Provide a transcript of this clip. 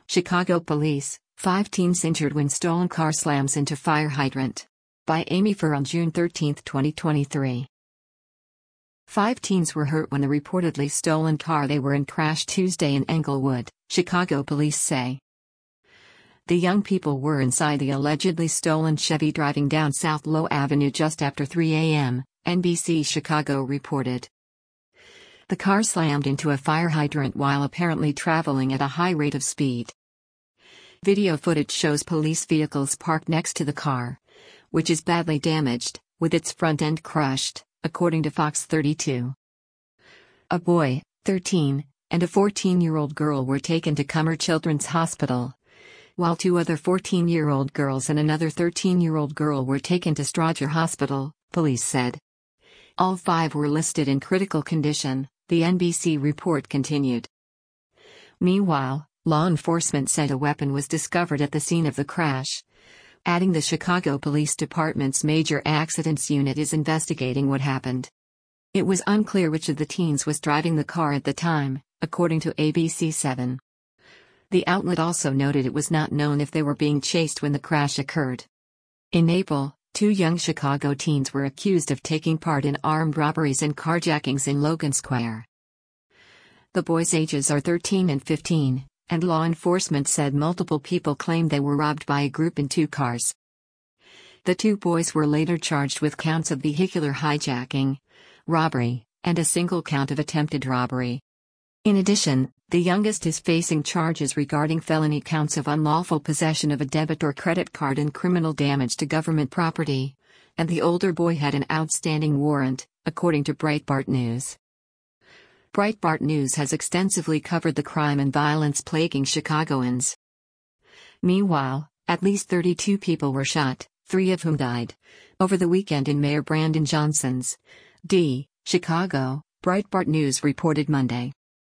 Chicago police, 5 teens injured when stolen car slams into fire hydrant. By Amy Furr on June 13, 2023. 5 teens were hurt when the reportedly stolen car they were in crashed Tuesday in Englewood, Chicago police say. The young people were inside the allegedly stolen Chevy driving down South Low Avenue just after 3 a.m., NBC Chicago reported. The car slammed into a fire hydrant while apparently traveling at a high rate of speed. Video footage shows police vehicles parked next to the car, which is badly damaged, with its front end crushed, according to Fox 32. A boy, 13, and a 14-year-old girl were taken to Cummer Children's Hospital, while 2 other 14-year-old girls and another 13-year-old girl were taken to Strouger Hospital, police said. All 5 were listed in critical condition, the NBC report continued. Meanwhile, law enforcement said a weapon was discovered at the scene of the crash, adding the Chicago Police Department's Major Accidents Unit is investigating what happened. It was unclear which of the teens was driving the car at the time, according to ABC7. The outlet also noted it was not known if they were being chased when the crash occurred. In April, 2 young Chicago teens were accused of taking part in armed robberies and carjackings in Logan Square. The boys' ages are 13 and 15. And law enforcement said multiple people claimed they were robbed by a group in 2 cars. The 2 boys were later charged with counts of vehicular hijacking, robbery, and a single count of attempted robbery. In addition, the youngest is facing charges regarding felony counts of unlawful possession of a debit or credit card and criminal damage to government property, and the older boy had an outstanding warrant, according to Breitbart News. Breitbart News has extensively covered the crime and violence plaguing Chicagoans. Meanwhile, at least 32 people were shot, 3 of whom died, over the weekend in Mayor Brandon Johnson's D. Chicago, Breitbart News reported Monday.